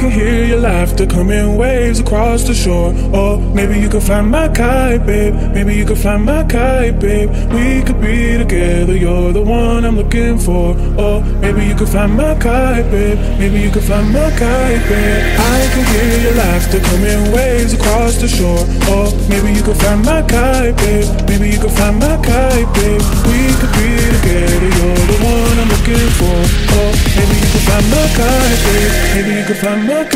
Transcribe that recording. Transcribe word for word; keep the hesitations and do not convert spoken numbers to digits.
can hear your laughter coming waves across the shore. Or maybe you could find my kite, babe. Maybe you could find my kite, babe. We could be together, you're the one I'm looking for. Or maybe you could find my kite, babe. Maybe you could find my kite, babe. I can hear your laughter coming waves across the shore. Or maybe you could find my kite, babe. Maybe you could find my kite, babe. We could be together, you're the one I'm looking for. Or maybe you could find my kite, babe. Maybe you could find my kite.